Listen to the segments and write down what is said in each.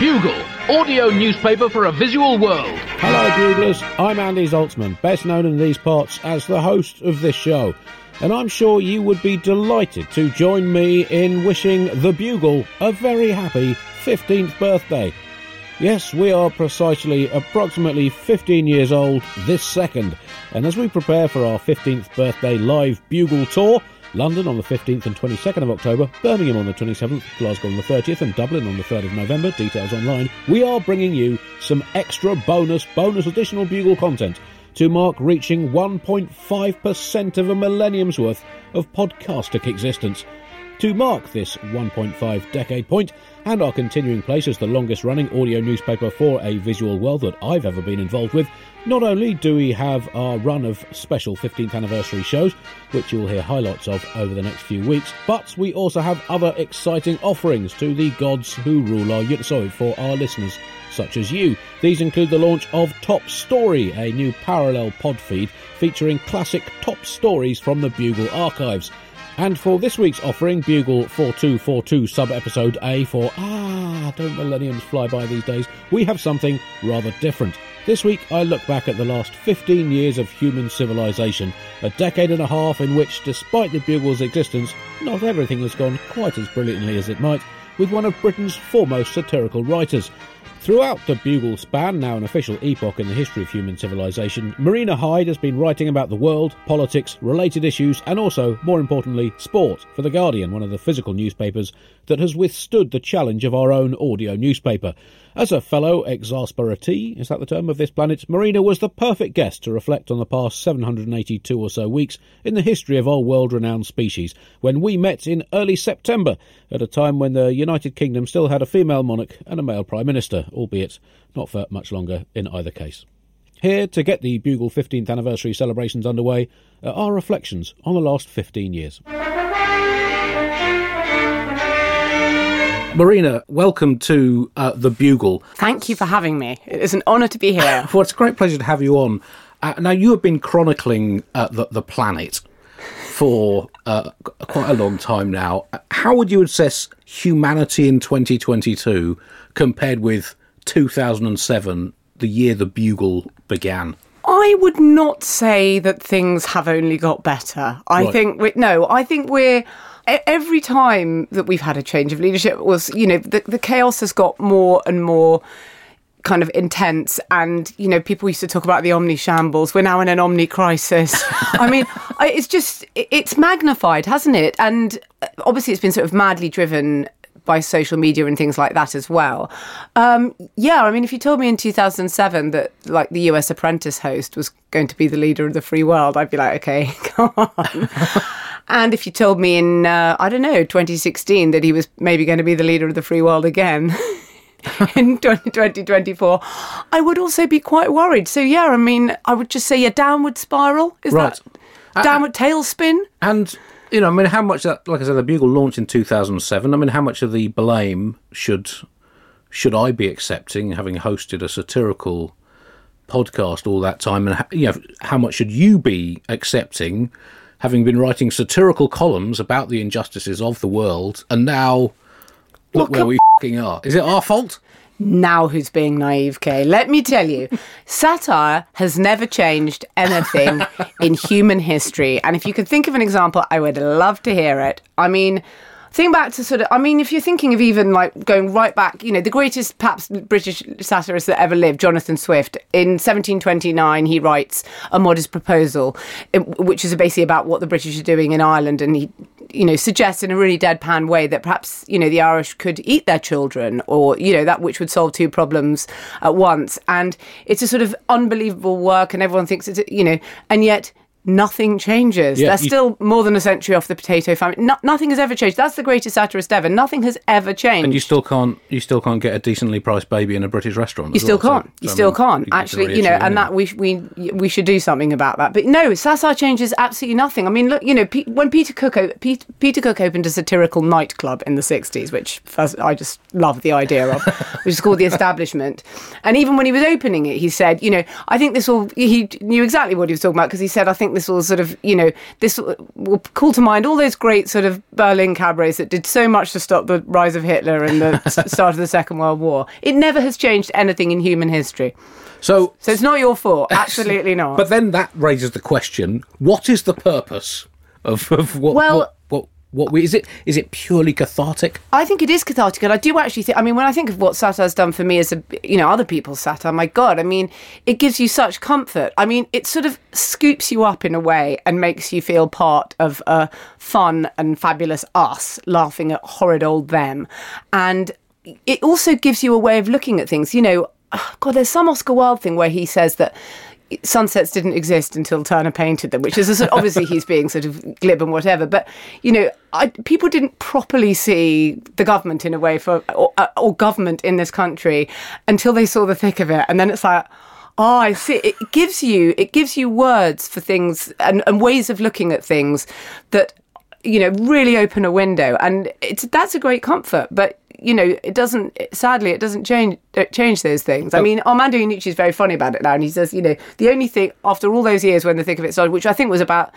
Bugle, audio newspaper for a visual world. Hello Buglers, I'm Andy Zaltzman, best known in these parts as the host of this show. And I'm sure you would be delighted to join me in wishing the Bugle a very happy 15th birthday. Yes, we are approximately 15 years old this second, and as we prepare for our 15th birthday live Bugle tour, London on the 15th and 22nd of October, Birmingham on the 27th, Glasgow on the 30th and Dublin on the 3rd of November, details online, we are bringing you some extra bonus additional Bugle content to mark reaching 1.5% of a millennium's worth of podcastic existence. To mark this 1.5 decade point and our continuing place as the longest running audio newspaper for a visual world that I've ever been involved with, not only do we have our run of special 15th anniversary shows, which you'll hear highlights of over the next few weeks, but we also have other exciting offerings to the gods who rule our for our listeners, such as you. These include the launch of Top Story, a new parallel pod feed featuring classic top stories from the Bugle archives. And for this week's offering, Bugle 4242 sub-episode A for don't millenniums fly by these days, we have something rather different. This week I look back at the last 15 years of human civilization, a decade and a half in which, despite the Bugle's existence, not everything has gone quite as brilliantly as it might, with one of Britain's foremost satirical writers. Throughout the Bugle span, now an official epoch in the history of human civilization, Marina Hyde has been writing about the world, politics, related issues, and also, more importantly, sport for The Guardian, one of the physical newspapers that has withstood the challenge of our own audio newspaper. As a fellow exasperatee, is that the term, of this planet, Marina was the perfect guest to reflect on the past 782 or so weeks in the history of our world-renowned species, when we met in early September, at a time when the United Kingdom still had a female monarch and a male Prime Minister, albeit not for much longer in either case. Here, to get the Bugle 15th anniversary celebrations underway, are our reflections on the last 15 years. Marina, welcome to the Bugle. Thank you for having me. It is an honour to be here. Well, it's a great pleasure to have you on. Now, you have been chronicling the planet for quite a long time now. How would you assess humanity in 2022 compared with 2007, the year the Bugle began? I would not say that things have only got better. I think we're... Every time that we've had a change of leadership was, the chaos has got more and more kind of intense, and, people used to talk about the omni shambles. We're now in an omni crisis. I mean, it's magnified, hasn't it? And obviously it's been sort of madly driven by social media and things like that as well. If you told me in 2007 that like the US Apprentice host was going to be the leader of the free world, I'd be like, okay, come on. And if you told me in, 2016 that he was maybe going to be the leader of the free world again in 2024, I would also be quite worried. So, I would just say a downward spiral. Is that downward tailspin? And, how much that, like I said, the Bugle launched in 2007. How much of the blame should I be accepting, having hosted a satirical podcast all that time? And, how much should you be accepting, having been writing satirical columns about the injustices of the world, and now look where we are. Is it our fault? Now who's being naive, Kay? Let me tell you, satire has never changed anything in human history. And if you could think of an example, I would love to hear it. Think back to if you're thinking of even like going right back, the greatest perhaps British satirist that ever lived, Jonathan Swift, in 1729 he writes A Modest Proposal, which is basically about what the British are doing in Ireland, and he suggests in a really deadpan way that perhaps the Irish could eat their children, or that which would solve two problems at once. And it's a sort of unbelievable work, and everyone thinks it's and yet nothing changes. They're still more than a century off the potato famine. Nothing has ever changed. That's the greatest satirist ever. Nothing has ever changed. And you still can't get a decently priced baby in a British restaurant. You still can't. You still can't. Actually, and that we should do something about that. But no, satire changes absolutely nothing. Look, when Peter Cook opened a satirical nightclub in the 60s, which I just love the idea of, which is called The Establishment. And even when he was opening it, he said, I think this will. He knew exactly what he was talking about, because he said, I think think this will sort of, this will call to mind all those great sort of Berlin cabarets that did so much to stop the rise of Hitler and the start of the Second World War. It never has changed anything in human history. So it's not your fault. Absolutely not. But then that raises the question, what is the purpose of what is it purely cathartic? I think it is cathartic, and I do actually think, when I think of what satire's done for me as other people's satire, my God, it gives you such comfort. It sort of scoops you up in a way and makes you feel part of a fun and fabulous us laughing at horrid old them. And it also gives you a way of looking at things. God, there's some Oscar Wilde thing where he says that sunsets didn't exist until Turner painted them, which is obviously he's being sort of glib and whatever. But, people didn't properly see the government in a way or government in this country until they saw the thick of it. And then it's like, oh, I see. It gives you words for things and ways of looking at things that, really open a window. And that's a great comfort. But it doesn't change those things. Armando Iannucci is very funny about it now, and he says, the only thing after all those years when the thick of it started, which I think was about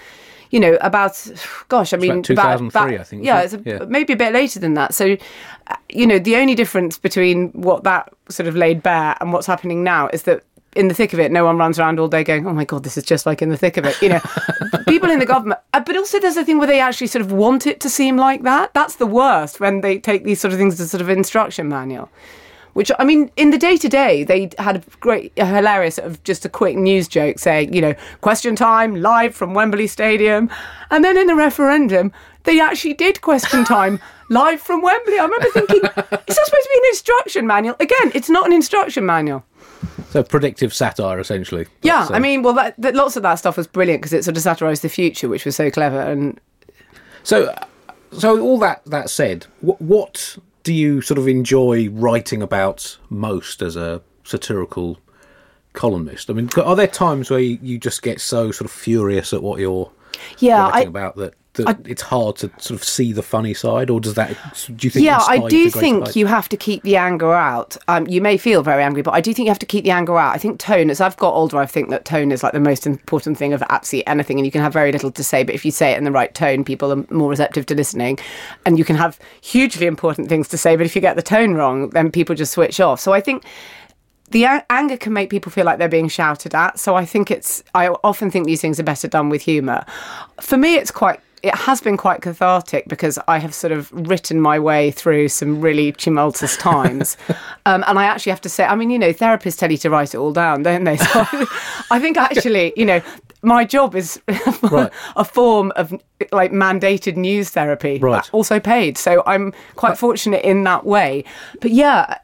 2003, I think. Maybe a bit later than that. So, the only difference between what that sort of laid bare and what's happening now is that in the thick of it, no one runs around all day going, oh my God, this is just like in the thick of it. People in the government, but also there's a thing where they actually sort of want it to seem like that. That's the worst, when they take these sort of things as sort of instruction manual. Which, in the day-to-day, they had a hilarious sort of just a quick news joke saying, question time, live from Wembley Stadium. And then in the referendum, they actually did question time live from Wembley. I remember thinking, is that supposed to be an instruction manual? Again, it's not an instruction manual. So predictive satire, essentially. Yeah, lots of that stuff was brilliant because it sort of satirised the future, which was so clever. And so all that said, what do you sort of enjoy writing about most as a satirical columnist? Are there times where you just get so sort of furious at what you're writing about that it's hard to sort of see the funny side, or do you think? Yeah, I do think you have to keep the anger out. You may feel very angry, but I do think you have to keep the anger out. I think tone, as I've got older, I think that tone is like the most important thing of absolutely anything, and you can have very little to say, but if you say it in the right tone, people are more receptive to listening, and you can have hugely important things to say, but if you get the tone wrong, then people just switch off. So I think the anger can make people feel like they're being shouted at. So I often think these things are better done with humour. For me, it has been quite cathartic because I have sort of written my way through some really tumultuous times. And I actually have to say, therapists tell you to write it all down, don't they? So I think actually, my job is a form of like mandated news therapy, also paid. So I'm quite fortunate in that way. But yeah,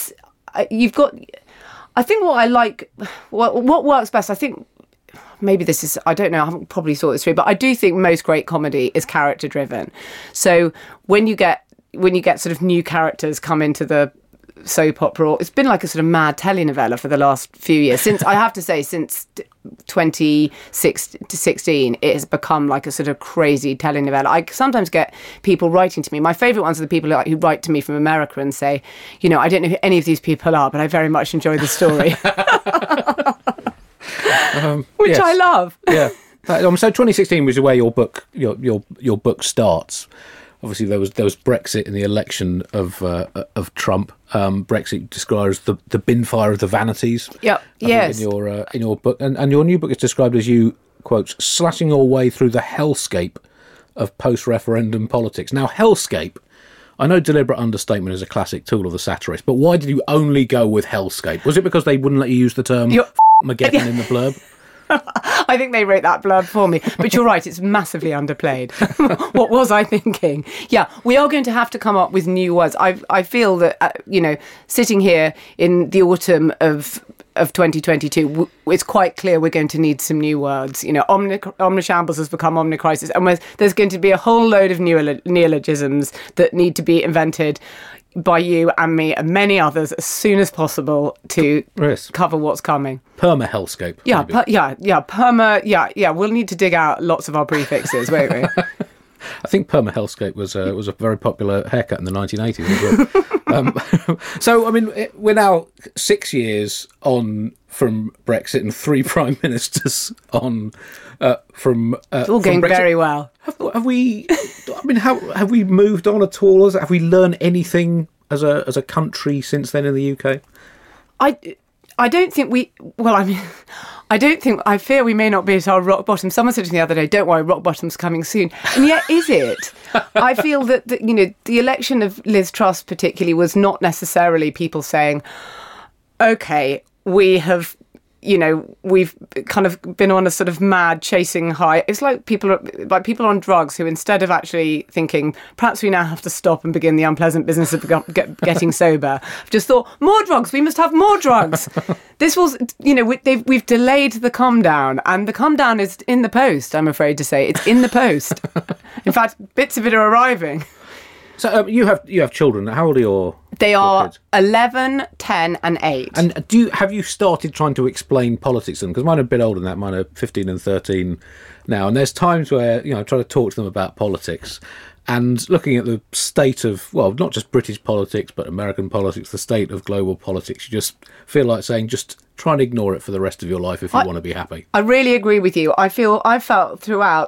I think what I like, what works best, I think, maybe this is, I don't know, I haven't probably thought this through, but I do think most great comedy is character driven. So when you get sort of new characters come into the soap opera, it's been like a sort of mad telenovela for the last few years. Since 2016, it has become like a sort of crazy telenovela. I sometimes get people writing to me. My favourite ones are the people who write to me from America and say, I don't know who any of these people are, but I very much enjoy the story. Which yes. I love. Yeah. So 2016 was where your book starts. Obviously, there was Brexit in the election of Trump. Brexit described as the bin fire of the vanities. Yep. Yes. In your book, and your new book is described as you, quote, slashing your way through the hellscape of post-referendum politics. Now, hellscape, I know deliberate understatement is a classic tool of the satirist, but why did you only go with hellscape? Was it because they wouldn't let you use the term Mageddon in the blurb? I think they wrote that blurb for me. But you're right, it's massively underplayed. What was I thinking? Yeah, we are going to have to come up with new words. I feel that, sitting here in the autumn of 2022, it's quite clear we're going to need some new words. Omnishambles has become omnicrisis, and there's going to be a whole load of neologisms that need to be invented by you and me and many others as soon as possible to cover what's coming. Perma hellscape. Yeah, perma. Yeah. We'll need to dig out lots of our prefixes, won't we? I think Perma Hellscape was a very popular haircut in the 1980s as well. So, I mean, we're now 6 years on from Brexit and 3 prime ministers on from it's all going Brexit. Very well. Have we? I mean, have we moved on at all? Have we learned anything as a country since then in the UK? I don't think we. Well, I mean, I fear we may not be at our rock bottom. Someone said to me the other day, "Don't worry, rock bottom's coming soon." And yet, is it? I feel that the election of Liz Truss particularly was not necessarily people saying, "Okay, we have." We've kind of been on a sort of mad chasing high. It's like people on drugs who, instead of actually thinking, perhaps we now have to stop and begin the unpleasant business of getting sober, have just thought, more drugs, we must have more drugs. This was, we've delayed the come down, and the come down is in the post, I'm afraid to say. It's in the post. In fact, bits of it are arriving. So you have children. How old are your? They are kids? 11, 10 and 8. And have you started trying to explain politics to them? Because mine are a bit older than that. Mine are 15 and 13 now. And there's times where, I try to talk to them about politics and looking at the state of, well, not just British politics, but American politics, the state of global politics. You just feel like saying, just try and ignore it for the rest of your life if you want to be happy. I really agree with you. I felt throughout,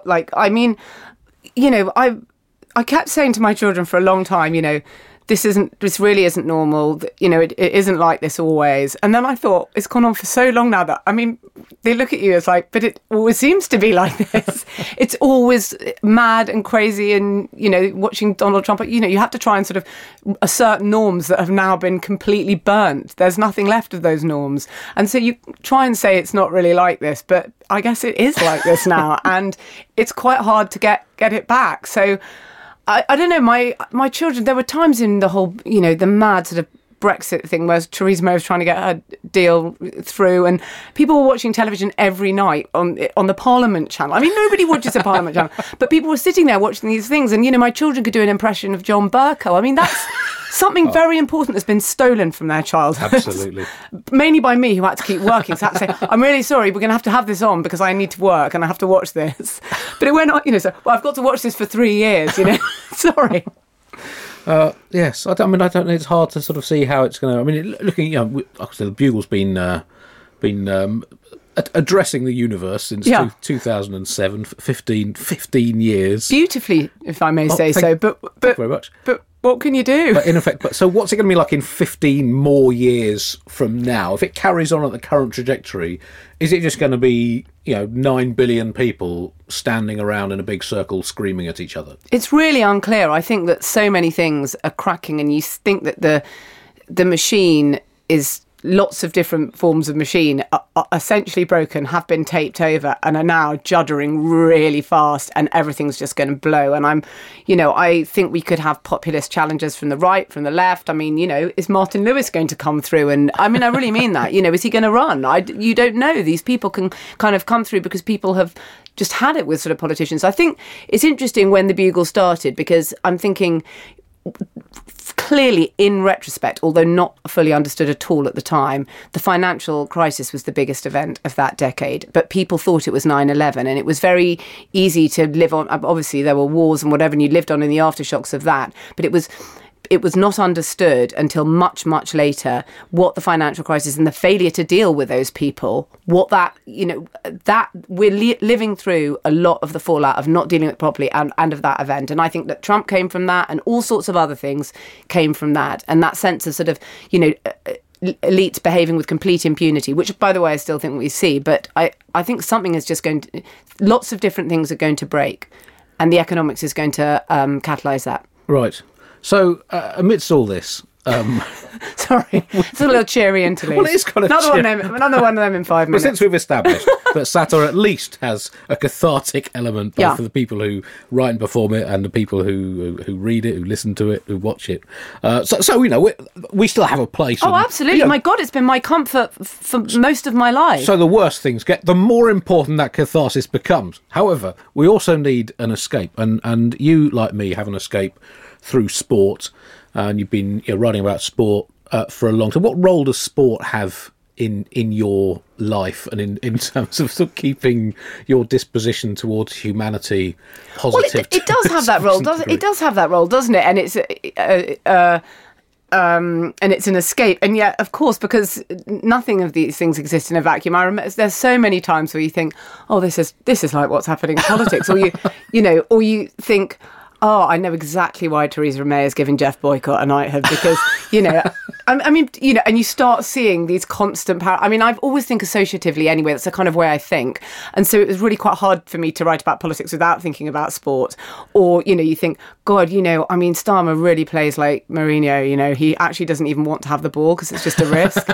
I kept saying to my children for a long time, this really isn't normal. It isn't like this always. And then I thought, it's gone on for so long now that, they look at you as like, but it always seems to be like this. It's always mad and crazy and, watching Donald Trump, you have to try and sort of assert norms that have now been completely burnt. There's nothing left of those norms. And so you try and say it's not really like this, but I guess it is like this now. And it's quite hard to get it back. So I don't know, my children, there were times in the whole, the mad sort of Brexit thing where Theresa May was trying to get her deal through and people were watching television every night on the Parliament channel. Nobody watches the Parliament channel, but people were sitting there watching these things and, my children could do an impression of John Bercow. That's something very important that's been stolen from their childhood. Absolutely. Mainly by me, who had to keep working. So I had to say, I'm really sorry, we're going to have this on because I need to work and I have to watch this. But it went on, I've got to watch this for 3 years, Sorry. Yes, I don't know. It's hard to sort of see how it's going to. Looking, like I said, the Bugle's been addressing the universe since 2007, 15 years. Beautifully, if I may say so. But thank you very much. But what can you do? But in effect, so what's it going to be like in 15 more years from now? If it carries on at the current trajectory, is it just going to be 9 billion people standing around in a big circle screaming at each other? It's really unclear. I think that so many things are cracking, and you think that the machine is. Lots of different forms of machine are essentially broken, have been taped over and are now juddering really fast and everything's just going to blow. And I think we could have populist challenges from the right, from the left. Is Martin Lewis going to come through? And I really mean that, is he going to run? You don't know. These people can kind of come through because people have just had it with sort of politicians. I think it's interesting when the Bugle started because I'm thinking, clearly, in retrospect, although not fully understood at all at the time, the financial crisis was the biggest event of that decade. But people thought it was 9/11, and it was very easy to live on. Obviously, there were wars and whatever, and you lived on in the aftershocks of that. But it was not understood until much, much later what the financial crisis and the failure to deal with those people, what that we're living through a lot of the fallout of not dealing with it properly and of that event. And I think that Trump came from that and all sorts of other things came from that. And that sense of sort of, elites behaving with complete impunity, which, by the way, I still think we see. But I think something is just going to, lots of different things are going to break and the economics is going to catalyse that. Right. So, amidst all this... Sorry, it's a little cheery interlude. Well, it is kind of another one of them in 5 minutes. But since we've established that satire at least has a cathartic element, both for the people who write and perform it and the people who read it, who listen to it, who watch it. So we still have a place. Oh, absolutely. My God, it's been my comfort for most of my life. So the worse things get, the more important that catharsis becomes. However, we also need an escape. And you, like me, have an escape through sport. And you've been writing about sport for a long time. What role does sport have in your life and in terms of, sort of keeping your disposition towards humanity positive? Well, it does have that role, doesn't it? It does have that role, doesn't it? And it's an escape. And yet, of course, because nothing of these things exist in a vacuum. I remember there's so many times where you think, oh, this is like what's happening in politics, or or you think, oh, I know exactly why Theresa May is giving Jeff Boycott a knighthood, because, I mean, and you start seeing these constant I mean, I've always think associatively anyway. That's the kind of way I think. And so it was really quite hard for me to write about politics without thinking about sport. Or, you think, God, I mean, Starmer really plays like Mourinho, he actually doesn't even want to have the ball because it's just a risk.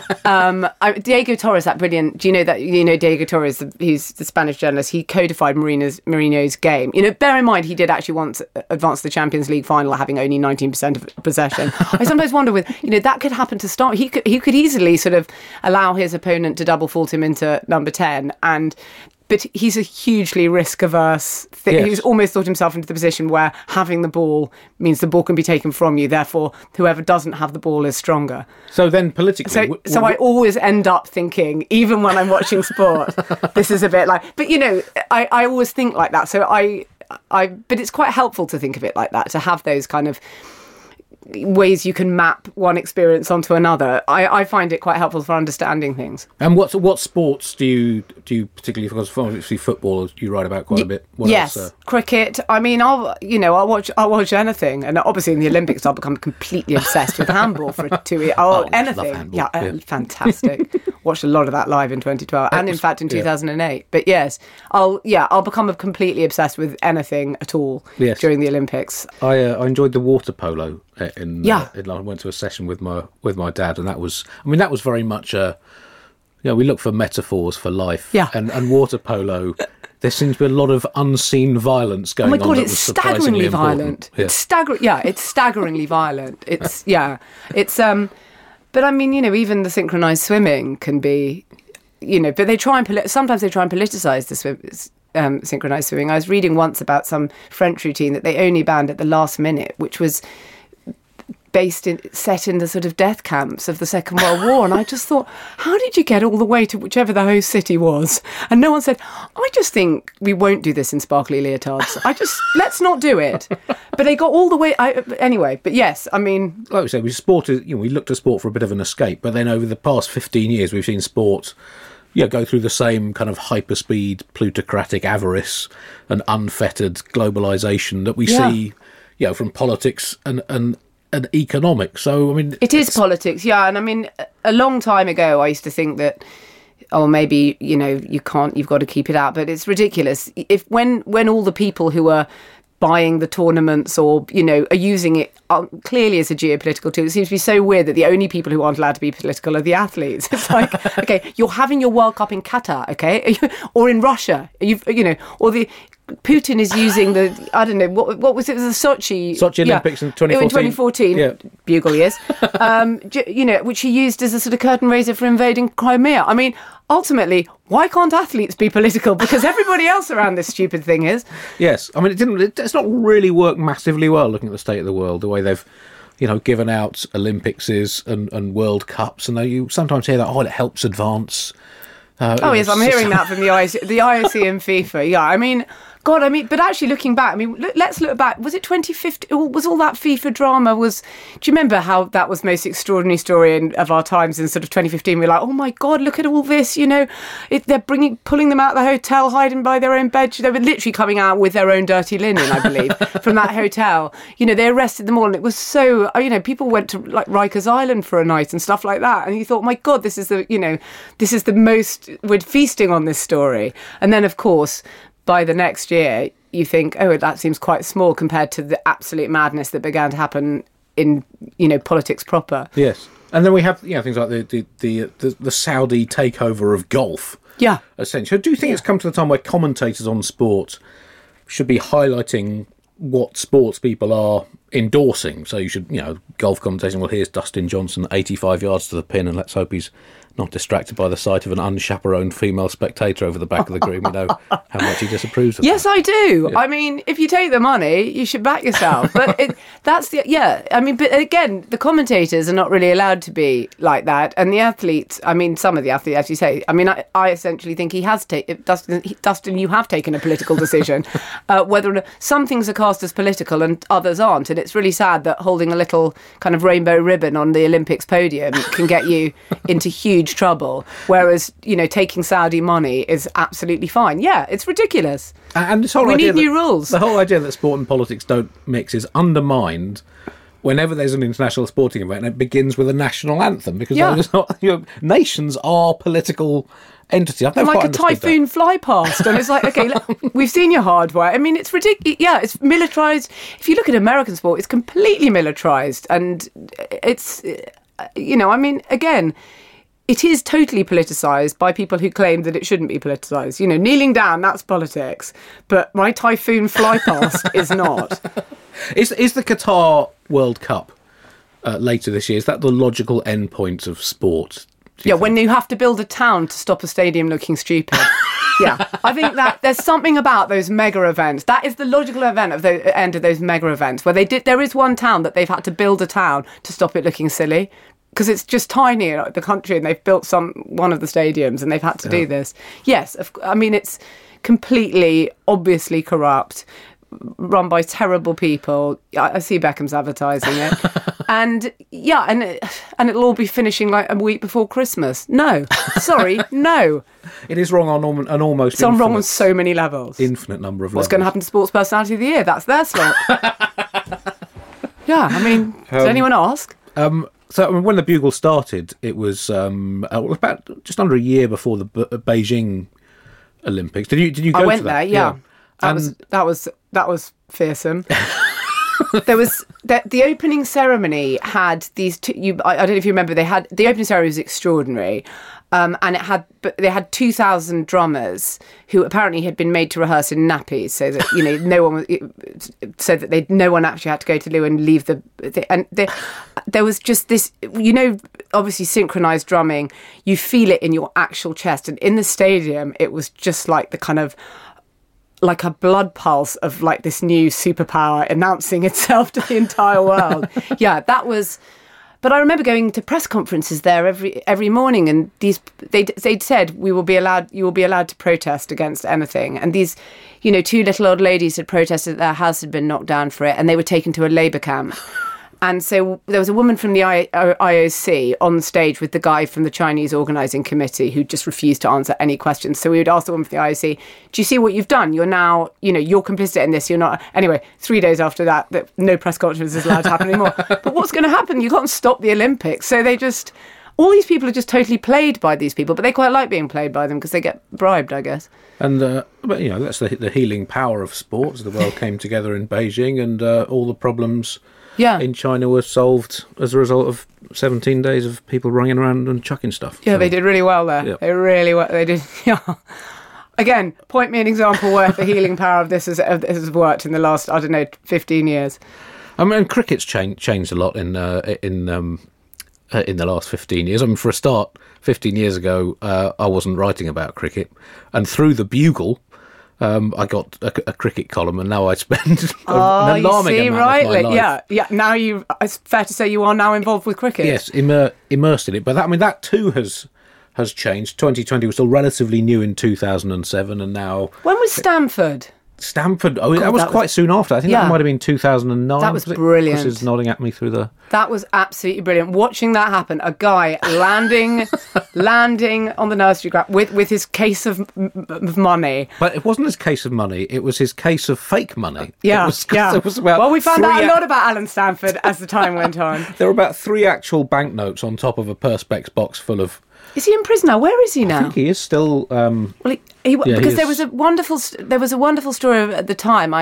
Diego Torres, that brilliant, do you know that, Diego Torres, he's the Spanish journalist, he codified Mourinho's game. Bear in mind, he did actually want to advance to the Champions League final having only 19% of possession. I sometimes wonder that could happen to Starmer. He could easily sort of allow his opponent to double fault him into number 10, but he's a hugely risk-averse thing. Yes. He's almost thought himself into the position where having the ball means the ball can be taken from you. Therefore, whoever doesn't have the ball is stronger. So then politically... So I always end up thinking, even when I'm watching sport, this is a bit like... But, I always think like that. So but it's quite helpful to think of it like that, to have those kind of ways you can map one experience onto another. I find it quite helpful for understanding things. And what sports do you particularly, because obviously football you write about quite a bit? What yes, else, cricket. I mean, I'll watch anything, and obviously in the Olympics I'll become completely obsessed with handball for 2 years. Anything. Handball. Yeah, fantastic. Watched a lot of that live in 2012, and in fact in 2008. But yes, I'll become completely obsessed with anything at all during the Olympics. I enjoyed the water polo. I went to a session with my dad, and that was very much we look for metaphors for life. Yeah. And water polo, there seems to be a lot of unseen violence going on. Oh my God, that it's was staggeringly violent. Yeah. It's staggeringly violent. It's but I mean, even the synchronized swimming can be, but they try and sometimes they try and politicize the synchronized swimming. I was reading once about some French routine that they only banned at the last minute, which was set in the sort of death camps of the Second World War, and I just thought, how did you get all the way to whichever the host city was? And no one said, I just think we won't do this in sparkly leotards. Let's not do it. But they got all the way. Anyway, but yes, I mean, like we say, we looked to sport for a bit of an escape, but then over the past 15 years, we've seen sport go through the same kind of hyperspeed, plutocratic avarice and unfettered globalisation that we see, from politics and economics. So I mean, it's politics, and I mean, a long time ago I used to think that, maybe you've got to keep it out, but it's ridiculous. If when all the people who are buying the tournaments or are using it clearly as a geopolitical tool, it seems to be so weird that the only people who aren't allowed to be political are the athletes. It's like, okay, you're having your World Cup in Qatar, okay, or in Russia, or the Putin is using the, I don't know, what was it? It was the Sochi Olympics in 2014. In 2014, yeah. Bugle years, which he used as a sort of curtain raiser for invading Crimea. I mean, ultimately, why can't athletes be political? Because everybody else around this stupid thing is. Yes, I mean, it's not really worked massively well looking at the state of the world, the way they've, given out Olympicses and World Cups, and you sometimes hear that, it helps advance. Yes, I'm hearing that from the IOC and FIFA. Yeah, I mean, God, but actually looking back, let's look back. Was it 2015? Was all that FIFA drama? Do you remember how that was the most extraordinary story of our times in sort of 2015? We're like, oh my God, look at all this, they're pulling them out of the hotel, hiding by their own bed. They were literally coming out with their own dirty linen, I believe, from that hotel. They arrested them all, and it was so, people went to like Rikers Island for a night and stuff like that. And you thought, my God, this is the most, we're feasting on this story. And then, of course, by the next year, you think, that seems quite small compared to the absolute madness that began to happen in, politics proper. Yes. And then we have, things like the Saudi takeover of golf. Yeah. Essentially. Do you think it's come to the time where commentators on sport should be highlighting what sports people are endorsing? So you should, golf commentating, well, here's Dustin Johnson, 85 yards to the pin, and let's hope he's not distracted by the sight of an unchaperoned female spectator over the back of the green, we know how much he disapproves of Yes, that. I do. Yeah. I mean, if you take the money, you should back yourself. But but again, the commentators are not really allowed to be like that. And the athletes, I mean, some of the athletes, as you say, I mean, I essentially think he has taken, Dustin, you have taken a political decision. Whether some things are cast as political and others aren't. And it's really sad that holding a little kind of rainbow ribbon on the Olympics podium can get you into huge trouble, whereas taking Saudi money is absolutely fine. Yeah, it's ridiculous. And this whole We idea need new rules. The whole idea that sport and politics don't mix is undermined whenever there's an international sporting event and it begins with a national anthem, because nations are political entities. I've never Like quite a understood typhoon fly past, and it's like, okay, look, we've seen your hardware. I mean, it's ridiculous. Yeah, it's militarized. If you look at American sport, it's completely militarized, and it's I mean, again, it is totally politicised by people who claim that it shouldn't be politicised. Kneeling down, that's politics. But my typhoon fly past is not. Is the Qatar World Cup later this year, is that the logical endpoint of sport? Yeah, when you have to build a town to stop a stadium looking stupid. Yeah, I think that there's something about those mega events. That is the logical event of the end of those mega events, where there is one town that they've had to build a town to stop it looking silly. Because it's just tiny, the country, and they've built one of the stadiums, and they've had to do this. Yes, I mean, it's completely, obviously corrupt, run by terrible people. I see Beckham's advertising it. And it'll all be finishing like a week before Christmas. No, sorry, no. It is wrong on an almost It's wrong on so many levels. Infinite number of levels. What's going to happen to Sports Personality of the Year? That's their slot. Yeah, I mean, did anyone ask? So when the Bugle started, it was about just under a year before the Beijing Olympics. Did you go I went to that? there, yeah. That was fearsome. There was the opening ceremony had these two. I don't know if you remember. They had the opening ceremony was extraordinary, and they had 2,000 drummers who apparently had been made to rehearse in nappies, so that no one actually had to go to loo and leave there was just this, obviously synchronized drumming. You feel it in your actual chest, and in the stadium, it was just like the kind of like a blood pulse of like this new superpower announcing itself to the entire world. Yeah, that was. But I remember going to press conferences there every morning, and they'd said you will be allowed to protest against anything. And these, two little old ladies had protested that their house had been knocked down for it, and they were taken to a labour camp. And so there was a woman from the IOC on stage with the guy from the Chinese organising committee who just refused to answer any questions. So we would ask the woman from the IOC, do you see what you've done? You're now, you're complicit in this. You're not. Anyway, 3 days after that no press conference is allowed to happen anymore. But what's going to happen? You can't stop the Olympics. So all these people are just totally played by these people, but they quite like being played by them because they get bribed, I guess. And that's the healing power of sports. The world came together in Beijing, and all the problems in China were solved as a result of 17 days of people running around and chucking stuff. Yeah, they did really well there. They really well. They did. Yeah. Again, point me an example where the healing power of this has worked in the last 15 years. I mean, cricket's changed a lot in the last 15 years. I mean, for a start, 15 years ago, I wasn't writing about cricket, and through the Bugle, I got a cricket column, and now I spend an alarming amount of my life. Yeah. Now it's fair to say you are now involved with cricket. Yes, immersed in it. But that too has changed. 2020 was still relatively new in 2007, and now. When was Stanford? Stanford. Oh, that was quite soon after. I think that might have been 2009. That was brilliant. Chris is nodding at me through the. That was absolutely brilliant. Watching that happen, a guy landing on the nursery ground with his case of money. But it wasn't his case of money. It was his case of fake money. Yeah, It was about we found out a lot about Alan Stanford as the time went on. There were about 3 actual banknotes on top of a Perspex box full of. Is he in prison now? Where is he now? I think he is still. Because there was a wonderful story at the time.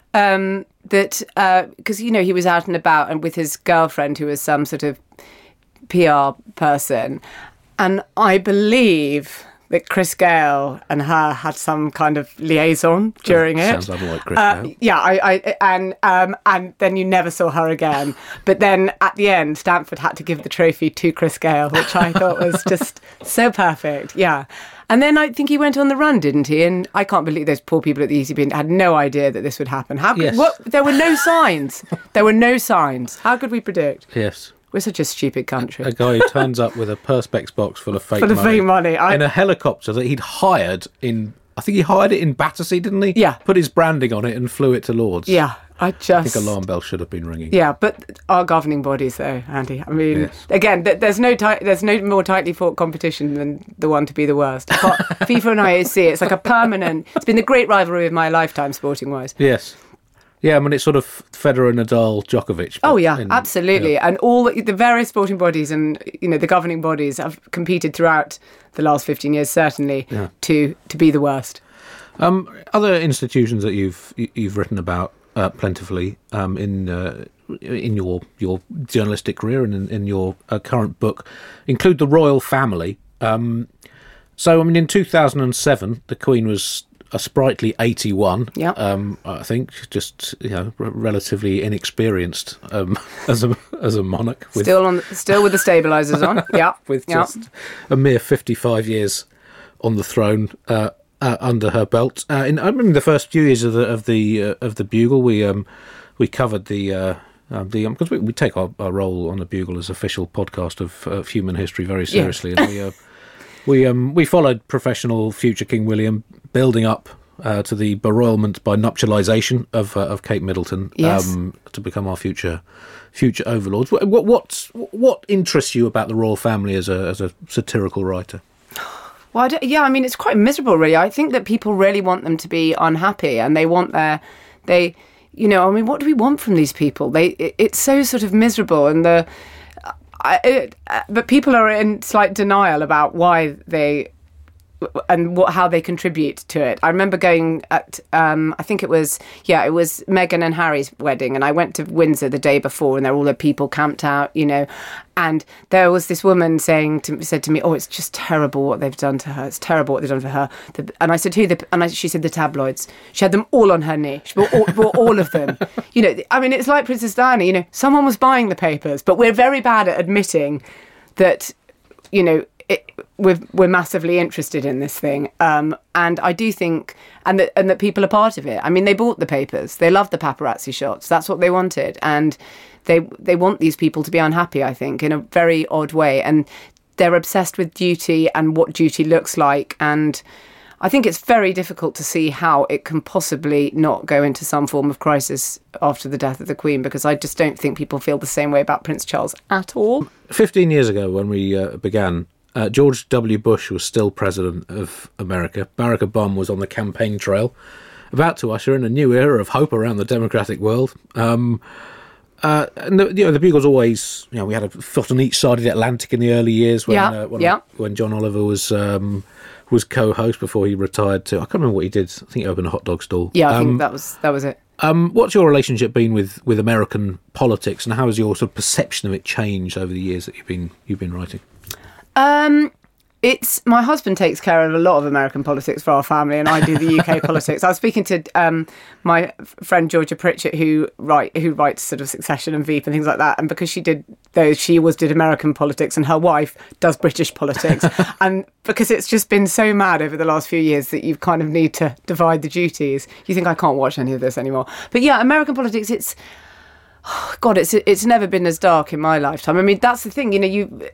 Because he was out and about and with his girlfriend who was some sort of PR person, and I believe that Chris Gale and her had some kind of liaison during it. Sounds like Chris Gale. Yeah, and then you never saw her again. But then at the end, Stanford had to give the trophy to Chris Gale, which I thought was just so perfect. Yeah. And then I think he went on the run, didn't he? And I can't believe those poor people at the ECB had no idea that this would happen. There were no signs. There were no signs. How could we predict? Yes. We're such a stupid country. A guy who turns up with a Perspex box full of fake money. In a helicopter that he'd hired in... I think he hired it in Battersea, didn't he? Yeah. Put his branding on it and flew it to Lord's. Yeah. I think alarm bells should have been ringing. Yeah, but our governing bodies, though, Andy. I mean, again, there's no more tightly fought competition than the one to be the worst. FIFA and IOC, it's like a permanent. It's been the great rivalry of my lifetime, sporting wise. Yes. Yeah, I mean, it's sort of Federer, Nadal, Djokovic. Oh, yeah, absolutely. Yeah. And all the various sporting bodies and, the governing bodies have competed throughout the last 15 years, certainly, to be the worst. Other institutions that you've written about plentifully in your journalistic career and in your current book include the royal family. So, I mean, in 2007, the Queen was a sprightly 81. Yeah. I think just relatively inexperienced as a monarch. Still with the stabilisers on. Yeah. With just a mere 55 years on the throne. Under her belt. I remember the first few years of the Bugle, we covered because we take our role on the Bugle as official podcast of human history very seriously, and we followed professional future King William building up to the beroilment by nuptialisation of Kate Middleton to become our future overlords. What interests you about the royal family as a satirical writer? Well, it's quite miserable, really. I think that people really want them to be unhappy, and they want what do we want from these people? It's so sort of miserable, and but people are in slight denial about why how they contribute to it. I remember going at, I think it was Meghan and Harry's wedding, and I went to Windsor the day before, and there were all the people camped out, and there was this woman said to me, "Oh, it's just terrible what they've done to her. It's terrible what they've done for her." And I said, she said, "The tabloids." She had them all on her knee. She brought all of them. It's like Princess Diana. Someone was buying the papers, but we're very bad at admitting that, we're massively interested in this thing, and I do think, and that people are part of it. I mean, they bought the papers, they loved the paparazzi shots. That's what they wanted, and they want these people to be unhappy. I think in a very odd way, and they're obsessed with duty and what duty looks like. And I think it's very difficult to see how it can possibly not go into some form of crisis after the death of the Queen, because I just don't think people feel the same way about Prince Charles at all. 15 years ago, when we began. George W. Bush was still president of America. Barack Obama was on the campaign trail, about to usher in a new era of hope around the democratic world. And the Bugle's always, we had a foot on each side of the Atlantic in the early years when John Oliver was co-host before he retired to, I can't remember what he did. I think he opened a hot dog stall. Yeah, I think that was it. What's your relationship been with American politics, and how has your sort of perception of it changed over the years that you've been writing? It's my husband takes care of a lot of American politics for our family, and I do the UK politics. I was speaking to my friend Georgia Pritchett, who writes sort of Succession and Veep and things like that. And because she did American politics, and her wife does British politics, and because it's just been so mad over the last few years that you kind of need to divide the duties. You think I can't watch any of this anymore? But yeah, American politics. It's never been as dark in my lifetime. I mean, that's the thing.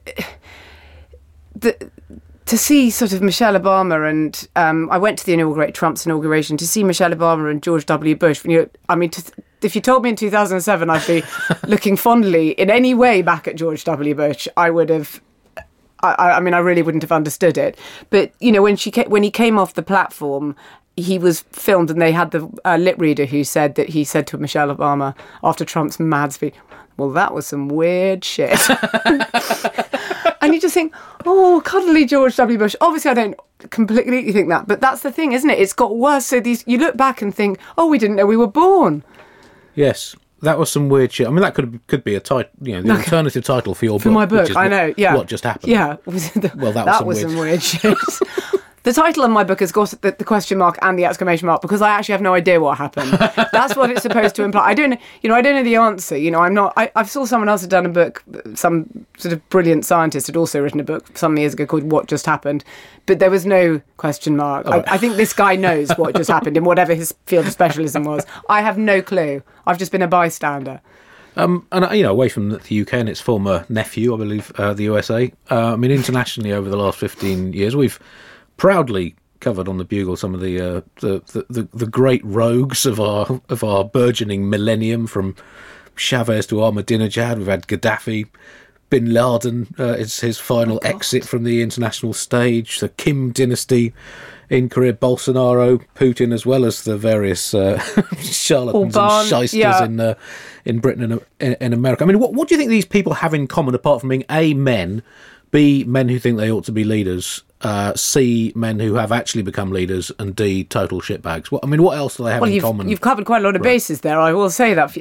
To see sort of Michelle Obama and I went to Trump's inauguration, to see Michelle Obama and George W. Bush. If you told me in 2007 I'd be looking fondly in any way back at George W. Bush, I would have. I really wouldn't have understood it. But when he came off the platform, he was filmed, and they had the lip reader who said that he said to Michelle Obama after Trump's mad speech, "Well, that was some weird shit." And you just think, oh, cuddly George W. Bush. Obviously, I don't completely think that, but that's the thing, isn't it? It's got worse. So you look back and think, oh, we didn't know we were born. Yes, that was some weird shit. I mean, that could be a title, the alternative title for your book. For my book, I know. Yeah. What just happened? Yeah. That was some weird shit. The title of my book has got the question mark and the exclamation mark because I actually have no idea what happened. That's what it's supposed to imply. I don't know the answer. I saw someone else had done a book, some sort of brilliant scientist had also written a book some years ago called What Just Happened, but there was no question mark. I think this guy knows what just happened in whatever his field of specialism was. I have no clue. I've just been a bystander. And away from the UK and its former nephew, I believe, the USA. Internationally over the last 15 years, we've proudly covered on the Bugle some of the great rogues of our burgeoning millennium, from Chavez to Ahmadinejad. We've had Gaddafi, Bin Laden, his final exit from the international stage, the Kim dynasty in Korea, Bolsonaro, Putin, as well as the various charlatans and shysters in Britain and in America. I mean, what do you think these people have in common, apart from being A, men, B, men who think they ought to be leaders, C, men who have actually become leaders, and D, total shitbags? What else do they have in common? You've covered quite a lot of bases there, I will say that.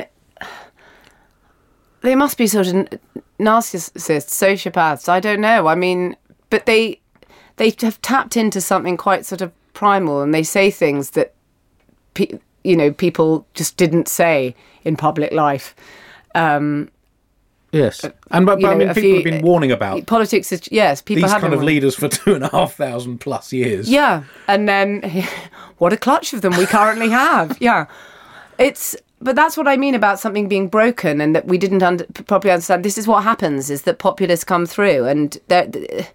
They must be sort of narcissists, sociopaths, I don't know. But they have tapped into something quite sort of primal, and they say things that people just didn't say in public life. Yes, but people have been warning about politics. People these have kind of leaders for 2,500 plus years. Yeah, and then what a clutch of them we currently have. Yeah, but that's what I mean about something being broken and that we didn't properly understand. This is what happens: is that populists come through, and to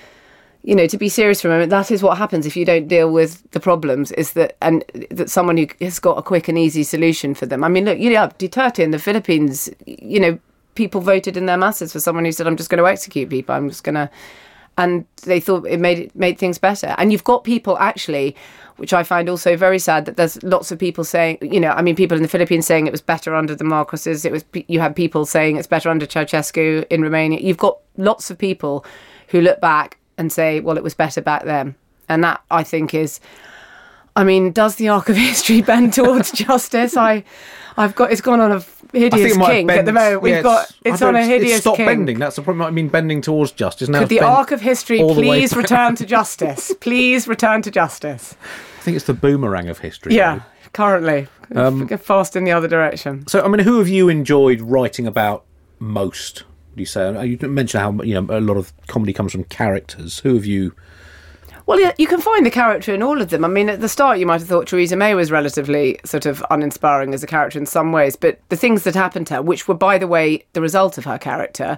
be serious for a moment, that is what happens if you don't deal with the problems. Is that someone who has got a quick and easy solution for them? Look, Duterte in the Philippines, people voted in their masses for someone who said, I'm just going to execute people. I'm just going to... And they thought it made things better. And you've got people, actually, which I find also very sad, that there's lots of people saying, people in the Philippines saying it was better under the Marcoses. You had people saying it's better under Ceausescu in Romania. You've got lots of people who look back and say, well, it was better back then. And that, I think, is... does the arc of history bend towards justice? It's gone on a hideous kink at the moment. It's on a hideous kink. Stop bending. That's the problem. Bending towards justice. Now could the arc of history please return to justice? Please return to justice. I think it's the boomerang of history. Yeah, currently. Fast in the other direction. So, who have you enjoyed writing about most, do you say? You mentioned how a lot of comedy comes from characters. Who have you... Well, yeah, you can find the character in all of them. At the start, you might have thought Theresa May was relatively sort of uninspiring as a character in some ways, but the things that happened to her, which were, by the way, the result of her character,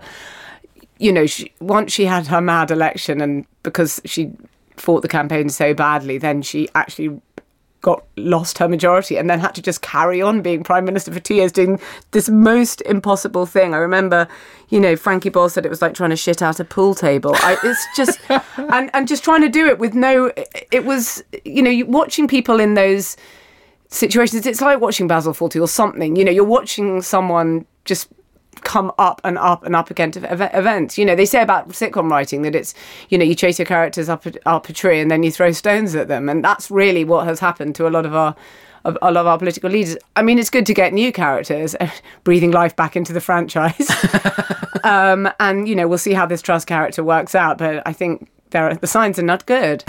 once she had her mad election, and because she fought the campaign so badly, then she actually lost her majority and then had to just carry on being Prime Minister for 2 years doing this most impossible thing. I remember, Frankie Boyle said it was like trying to shit out a pool table. It's just, and just trying to do it with it was, watching people in those situations, it's like watching Basil Fawlty or something. You're watching someone just come up and up and up against events. They say about sitcom writing that it's, you chase your characters up a tree and then you throw stones at them, and that's really what has happened to a lot of our political leaders. It's good to get new characters, breathing life back into the franchise, and we'll see how this Truss character works out. But I think the signs are not good.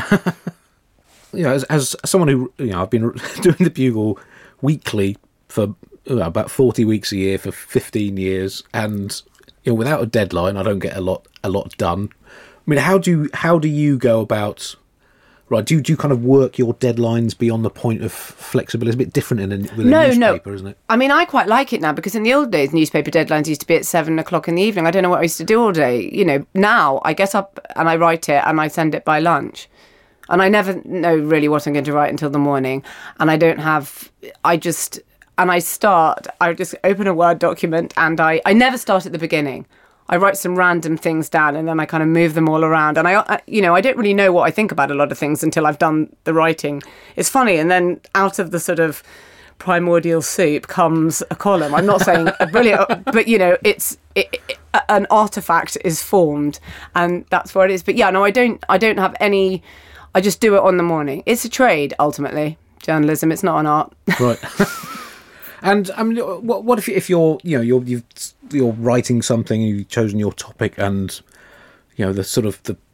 As someone who I've been doing the Bugle weekly for about 40 weeks a year for 15 years, and without a deadline, I don't get a lot done. How do you go about? Right, do you kind of work your deadlines beyond the point of flexibility? It's a bit different with a newspaper, isn't it? I quite like it now, because in the old days, newspaper deadlines used to be at 7:00 in the evening. I don't know what I used to do all day. Now I get up and I write it and I send it by lunch. And I never know really what I'm going to write until the morning. And I just open a Word document, and I never start at the beginning. I write some random things down and then I kind of move them all around. And I don't really know what I think about a lot of things until I've done the writing. It's funny. And then out of the sort of primordial soup comes a column. I'm not saying a brilliant, but an artifact is formed, and that's what it is. But yeah, no, I don't have any. I just do it on the morning. It's a trade, ultimately. Journalism. It's not an art. Right. And what if you're you're writing something, you've chosen your topic, and the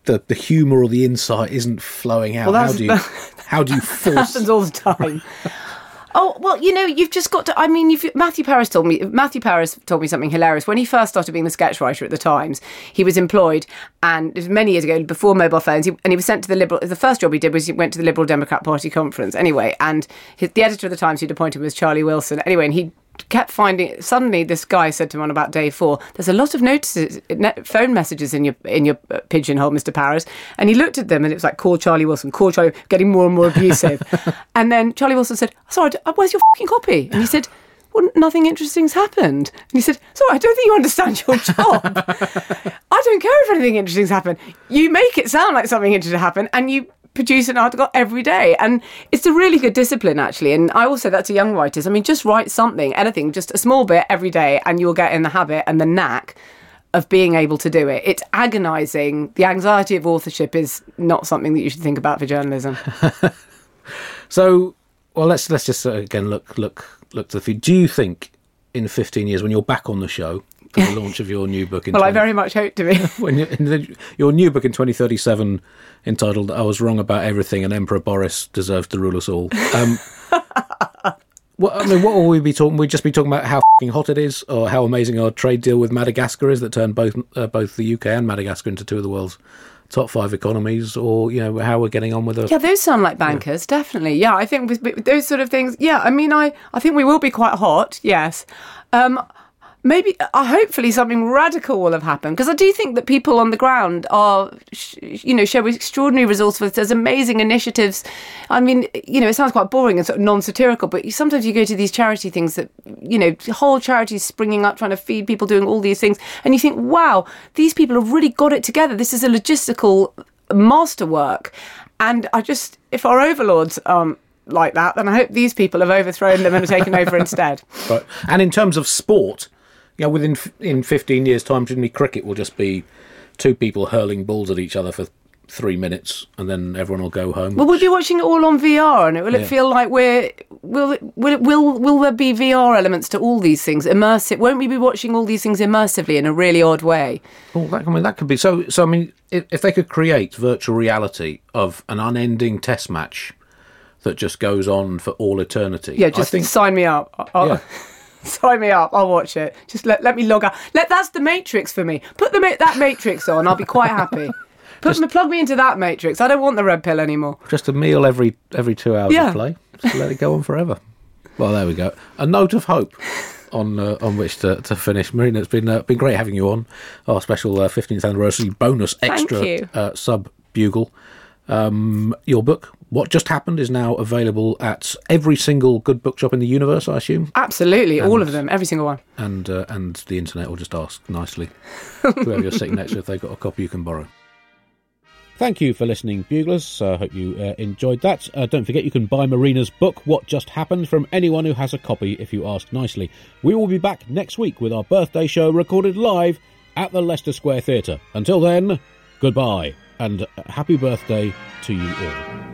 the humour or the insight isn't flowing out? Well, how do you force? That happens all the time. Oh, well, you've just got to... I mean, Matthew Paris told me something hilarious. When he first started being the sketch writer at the Times, he was employed, and it was many years ago, before mobile phones, and he was sent to the Liberal... The first job he did was he went to the Liberal Democrat Party conference, anyway, and the editor of the Times who'd appointed him was Charlie Wilson. Anyway, and he kept finding... Suddenly, this guy said to him on about day 4, there's a lot of phone messages in your pigeonhole, Mr. Paris. And he looked at them, and it was like, call Charlie Wilson, call Charlie... Getting more and more abusive. And then Charlie Wilson said, sorry, where's your fucking copy? And he said... Well, nothing interesting's happened. And he said, sorry, I don't think you understand your job. I don't care if anything interesting's happened. You make it sound like something interesting happened, and you produce an article every day. And it's a really good discipline, actually. And I also say that to young writers. I mean, just write something, anything, just a small bit every day, and you'll get in the habit and the knack of being able to do it. It's agonising. The anxiety of authorship is not something that you should think about for journalism. So, well, let's just again look to the future. Do you think in 15 years, when you're back on the show for the launch of your new book in I very much hope to be. When your new book in 2037, entitled "I Was Wrong About Everything and Emperor Boris Deserves to Rule Us All." What will we be talking? We'd just be talking about how f***ing hot it is, or how amazing our trade deal with Madagascar is that turned both the UK and Madagascar into 2 of the world's top 5 economies, or how we're getting on with it. Yeah, those sound like bankers, definitely. Yeah, I think with those sort of things. Yeah, I mean, I think we will be quite hot. Yes. Maybe, hopefully something radical will have happened, because I do think that people on the ground are, show extraordinary resourcefulness. There's amazing initiatives. I mean, it sounds quite boring and sort of non-satirical, but sometimes you go to these charity things that, whole charities springing up, trying to feed people, doing all these things, and you think, wow, these people have really got it together. This is a logistical masterwork. And if our overlords like that, then I hope these people have overthrown them and have taken over instead. Right. And in terms of sport, in 15 years' time, presumably cricket will just be 2 people hurling balls at each other for 3 minutes, and then everyone will go home. Well, we'll be watching it all on VR, and will it feel like will there be VR elements to all these things? Immersive? Won't we be watching all these things immersively in a really odd way? Well, that could be so. I mean, if they could create virtual reality of an unending test match that just goes on for all eternity, yeah, just sign me up. Sign me up. I'll watch it. Just let me log out. That's the Matrix for me. Put that Matrix on. I'll be quite happy. Plug me into that Matrix. I don't want the red pill anymore. Just a meal every 2 hours of play. Just let it go on forever. Well, there we go. A note of hope on which to finish. Marina, it's been great having you on our special 15th anniversary bonus extra sub-bugle. Your book, What Just Happened, is now available at every single good bookshop in the universe, I assume? Absolutely, all of them, every single one. And the internet will just ask nicely whoever you're sitting next to if they've got a copy you can borrow. Thank you for listening, Buglers. I hope you enjoyed that. Don't forget you can buy Marina's book, What Just Happened, from anyone who has a copy if you ask nicely. We will be back next week with our birthday show recorded live at the Leicester Square Theatre. Until then, goodbye. And happy birthday to you all.